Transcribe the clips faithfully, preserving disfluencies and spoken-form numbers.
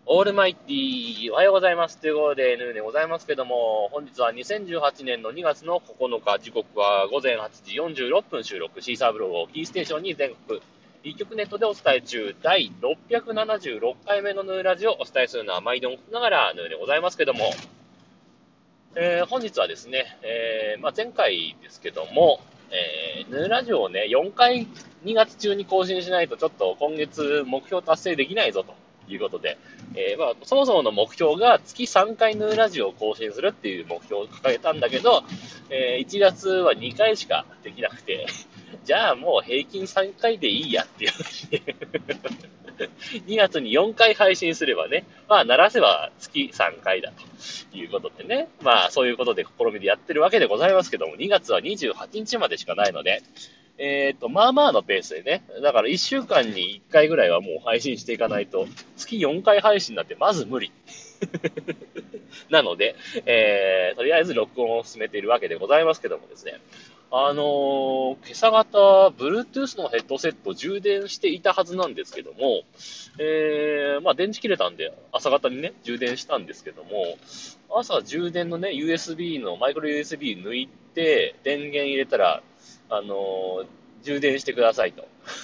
オールマイティー、おはようございます。ということで、ヌーでございますけども、本日はにせんじゅうはちねんのにがつのここのか、時刻はごぜんはちじよんじゅうろっぷん収録、シーサーブログをキーステーションに全国、一曲ネットでお伝え中、だいろっぴゃくななじゅうろっかいめのヌーラジオをお伝えするのは毎度ながらヌーでございますけども、えー、本日はですね、えーまあ、前回ですけども、えー、ヌーラジオをね、よんかいにがつ中に更新しないとちょっと今月目標達成できないぞということで、えーまあ、そもそもの目標が月さんかいヌーラジオを更新するっていう目標を掲げたんだけど、えー、いちがつはにかいしかできなくて、じゃあもう平均さんかいでいいやっていう話でにがつによんかい配信すればね、まあ、鳴らせば月さんかいだということでね、まあ、そういうことで試みでやってるわけでございますけども、にがつはにじゅうはちにちまでしかないので、えっと、まあまあのペースでね、だからいっしゅうかんにいっかいぐらいはもう配信していかないと、月よんかい配信なんてまず無理。なので、えー、とりあえず録音を進めているわけでございますけどもですね、あのー、今朝方、Bluetooth のヘッドセット充電していたはずなんですけども、えー、まあ電池切れたんで、朝方にね、充電したんですけども、朝充電のね、ユーエスビー の、マイクロ ユーエスビー 抜いて、電源入れたら、あのー、充電してくださいと。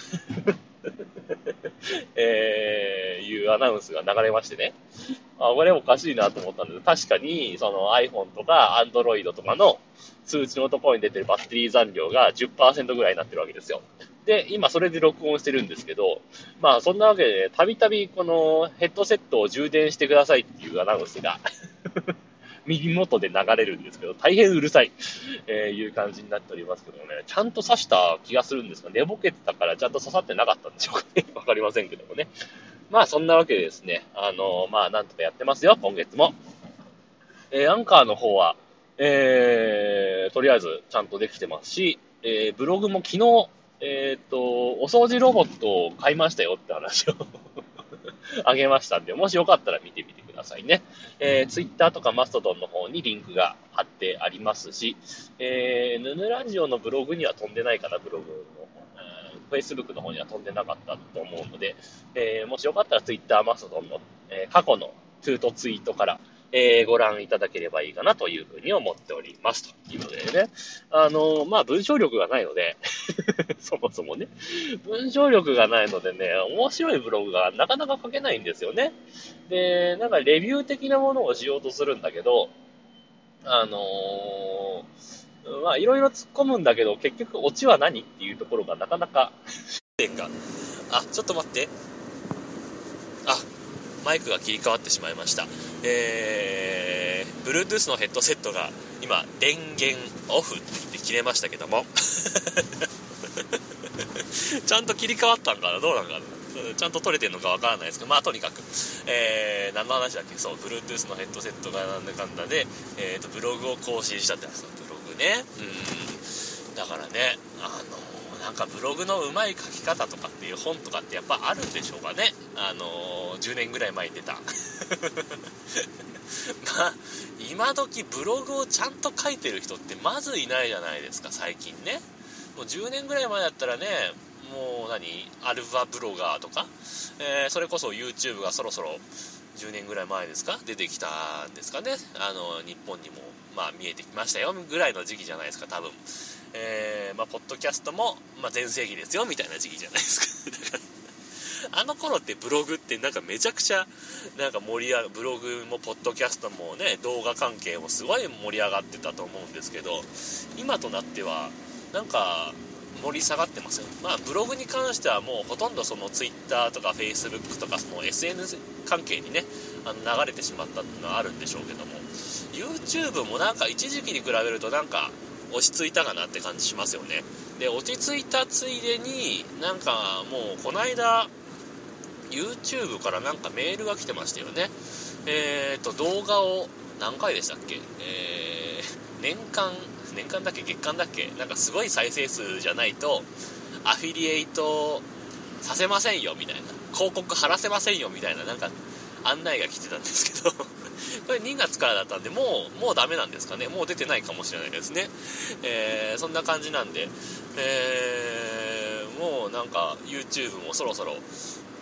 えー、いうアナウンスが流れましてね。あ、これおかしいなと思ったんです。確かに、その iPhone とか Android とかの通知のところに出てるバッテリー残量が じゅっパーセント ぐらいになってるわけですよ。で、今それで録音してるんですけど、まあそんなわけで、たびたびこのヘッドセットを充電してくださいっていうアナウンスが耳元で流れるんですけど、大変うるさい、えー、いう感じになっておりますけどもね、ちゃんと刺した気がするんですが、寝ぼけてたからちゃんと刺さってなかったんでしょうかね。わかりませんけどもね。まあそんなわけでですね、あのー、まあなんとかやってますよ、今月も。えー、アンカーの方は、えー、とりあえずちゃんとできてますし、えー、ブログも昨日、えっと、お掃除ロボットを買いましたよって話をあげましたんで、もしよかったら見てみてくださいね。えー、ツイッターとかマストドンの方にリンクが貼ってありますし、えー、ヌヌラジオのブログには飛んでないかな、ブログの、えー、Facebook の方には飛んでなかったと思うので、えー、もしよかったらツイッターマストドンの、えー、過去のトゥートツイートから、えー、ご覧いただければいいかなというふうに思っております。ということでね。あのー、まあ、文章力がないので、そもそもね。文章力がないのでね、面白いブログがなかなか書けないんですよね。で、なんかレビュー的なものをしようとするんだけど、あのー、まあ、いろいろ突っ込むんだけど、結局オチは何っていうところがなかなか、あ、ちょっと待って。あ、マイクが切り替わってしまいました。えー、Bluetooth のヘッドセットが今電源オフって言って切れましたけどもちゃんと切り替わったんかな、どうなんかな、ちゃんと取れてるのかわからないですけど、まあとにかく、えー、何の話だっけ、そう、Bluetooth のヘッドセットがなんだかんだで、えーと、ブログを更新したって、そのブログね、うん、だからね、あのなんかブログの上手い書き方とかっていう本とかってやっぱあるんでしょうかね。あのー、じゅうねんぐらい前に出たまあ今時ブログをちゃんと書いてる人ってまずいないじゃないですか、最近ね。もうじゅうねんぐらい前だったらね、もう何アルファブロガーとか、えー、それこそ YouTube がそろそろじゅうねんぐらい前ですか出てきたんですかね。あの日本にもまあ見えてきましたよぐらいの時期じゃないですか多分。えー、まあポッドキャストもまあ全盛期ですよみたいな時期じゃないですかだからあの頃ってブログってなんかめちゃくちゃなんか盛り上がる、ブログもポッドキャストもね動画関係もすごい盛り上がってたと思うんですけど、今となってはなんか盛り下がってますよ。まあブログに関してはもうほとんどそのツイッターとかフェイスブックとかその エスエヌエス 関係にねあの流れてしまったっていうのはあるんでしょうけども、 YouTube もなんか一時期に比べるとなんか落ち着いたかなって感じしますよね。で落ち着いたついでになんかもうこの間 YouTube からなんかメールが来てましたよね。えーと動画を何回でしたっけ、えー、年間年間だっけ月間だっけ、なんかすごい再生数じゃないとアフィリエイトさせませんよみたいな、広告貼らせませんよみたいななんか案内が来てたんですけどこれにがつからだったんでもうもうダメなんですかね。もう出てないかもしれないですね。えー、そんな感じなんで、えー、もうなんか YouTube もそろそろ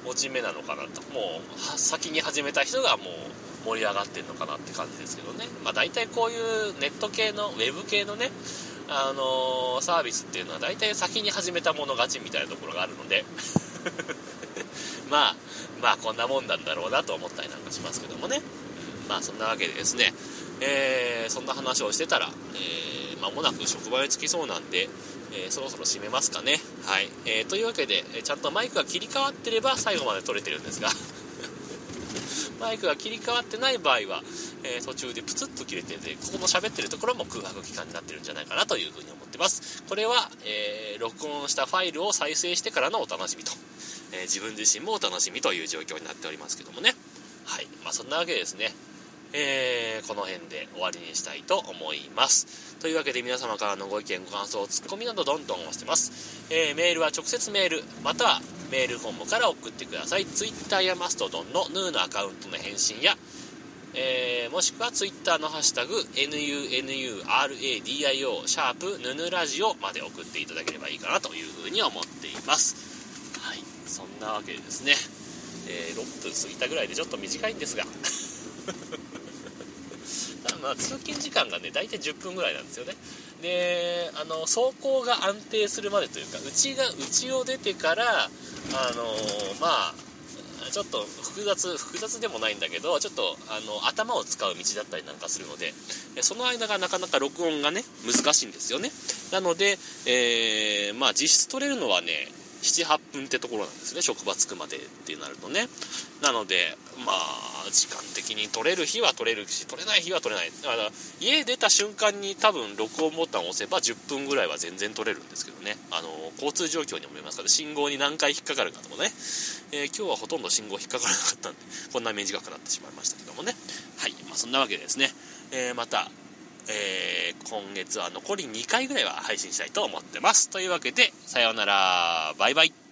持ち目なのかなと。もう先に始めた人がもう盛り上がってるのかなって感じですけどね。まあ大体こういうネット系のウェブ系のね、あのー、サービスっていうのは大体先に始めたもの勝ちみたいなところがあるのでまあまあこんなもんなんだろうなと思ったりなんかしますけどもね、うん、まあそんなわけでですね、えー、そんな話をしてたら、えー、間もなく職場に着きそうなんで、えー、そろそろ締めますかね。はい、えー、というわけでちゃんとマイクが切り替わってれば最後まで撮れてるんですがマイクが切り替わってない場合は、えー、途中でプツッと切れてて、ここの喋ってるところも空白期間になってるんじゃないかなというふうに思ってます。これは、えー、録音したファイルを再生してからのお楽しみと、えー、自分自身もお楽しみという状況になっておりますけどもね。はい、まあそんなわけですね。えー、この辺で終わりにしたいと思います。というわけで皆様からのご意見ご感想ツッコミなどどんどんお待ちしてます。えー、メールは直接メールまたはメールフォームから送ってください。ツイッターやマストドンのヌーのアカウントの返信や、えー、もしくはツイッターのハッシュタグ ヌーラディオ シャープヌヌラジオまで送っていただければいいかなというふうに思っています。はい、そんなわけでですね、えー、ろっぷん過ぎたぐらいでちょっと短いんですがまあ、通勤時間がね大体じゅっぷんぐらいなんですよね。で、あの走行が安定するまでというか、うちがうちを出てからあのー、まあちょっと複雑複雑でもないんだけど、ちょっとあの頭を使う道だったりなんかするので、その間がなかなか録音がね難しいんですよね。なので、えー、まあ実質取れるのはねななはっぷんってところなんですね、職場着くまでってなるとね。なのでまあ時間的に取れる日は取れるし、取れない日は取れない。だから家出た瞬間に多分録音ボタンを押せばじゅっぷんぐらいは全然取れるんですけどね。あの交通状況にもよりますから、信号に何回引っかかるかとかね、えー、今日はほとんど信号引っかからなかったんでこんな短くなってしまいましたけどもね。はい、まあ、そんなわけでですね、えー、またえー、今月は残りにかいぐらいは配信したいと思ってます。というわけでさようなら、バイバイ。